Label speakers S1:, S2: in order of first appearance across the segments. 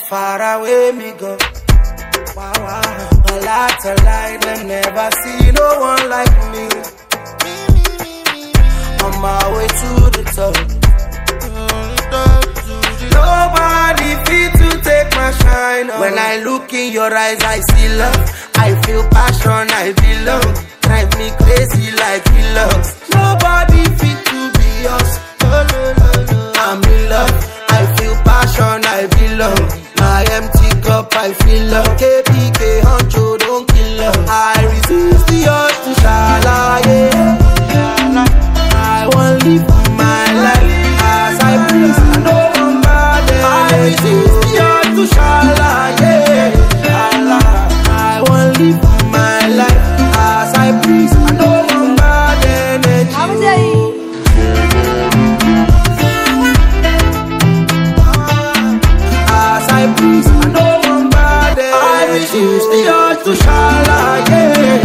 S1: far away me go. Wow, wow. A lot of light, them never see no one like me. On my way to the top. Nobody fit to take my shine. When I look in your eyes, I see love. I feel passion, I belong. Drive me crazy like he loves. Nobody fit to be us. I'm in love. I feel passion, I belong. My empty cup, I feel love. KPK, Honcho, don't kill love. I resist the urge to shala, yeah. I won't live my life as I please. I know I'm bad. I resist the urge to shala, yeah. I won't live my life as I please. I know I'm bad energy. As I please, I know I'm bad energy. I resist the urge to shala, yeah.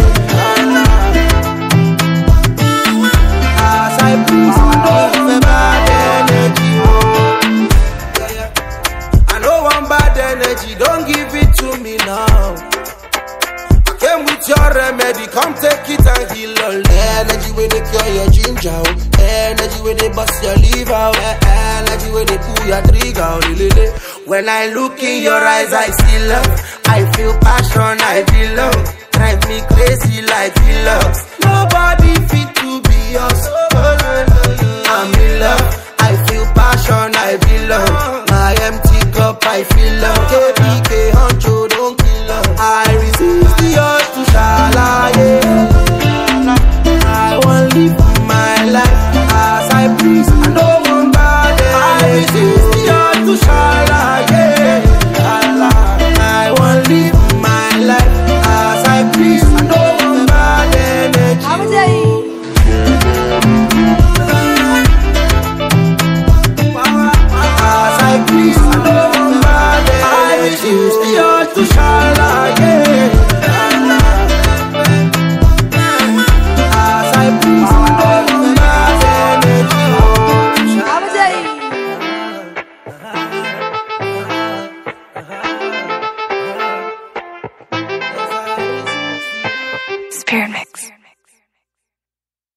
S1: As I please, I know I'm bad energy. I know I'm bad energy. Don't give it to me now. Came with your remedy, come take it and heal all. Energy where they cure your ginger, energy where they bust your liver, energy where they pull your trigger. When I look in your eyes, I see love. I feel passion, I belong. Drive me crazy like he loves. Nobody fit to be us. I'm in love. I feel passion, I belong. My empty cup, I feel